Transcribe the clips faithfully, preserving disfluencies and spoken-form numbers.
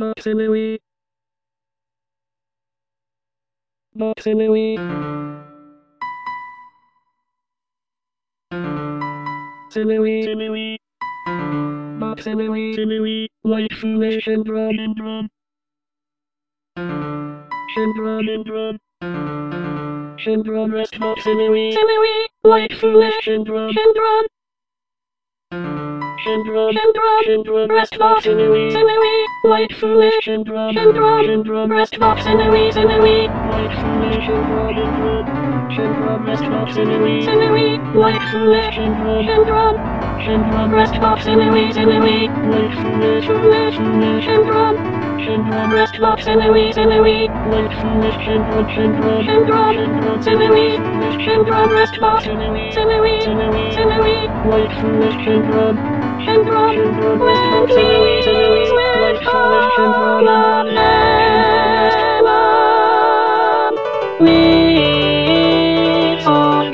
Maximally. Maximally. Simile. Simile. Maximally. Simile. Like foolish syndrome. Syndrome. Syndrome. Syndrome. Syndrome. Rest maximally. Simile. Like foolish syndrome. Syndrome. Syndrome, syndrome, syndrome, rest box simile, simile, like foolish syndrome, syndrome, syndrome, rest box simile, simile, like foolish syndrome, syndrome, syndrome, rest box simile, simile, like foolish syndrome, syndrome, syndrome, rest box simile, simile, like foolish, foolish, foolish syndrome, syndrome, rest box simile, simile, like foolish syndrome, syndrome, syndrome, syndrome, simile, foolish syndrome, rest box simile, simile, simile, simile, like foolish syndrome. Syndrome, syndrome, when we went on a lemon, we saw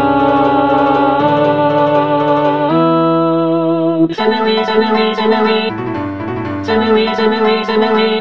stone. Simile, simile, simile, simile, simile, simile.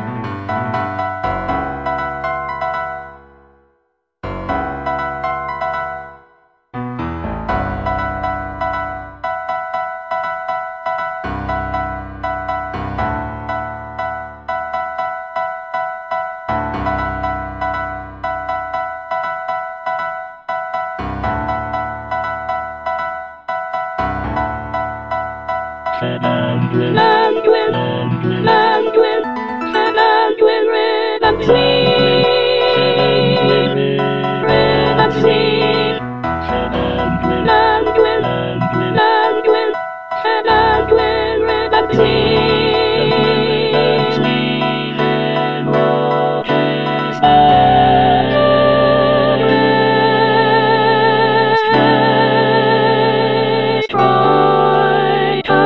Languin, languin, languin, languin, languin, red and sleep, red and sleep, languin, languin, languin, languin, languin, red and sleep, and what is that? Try to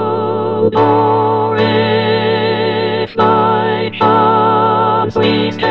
Or if by chance we stay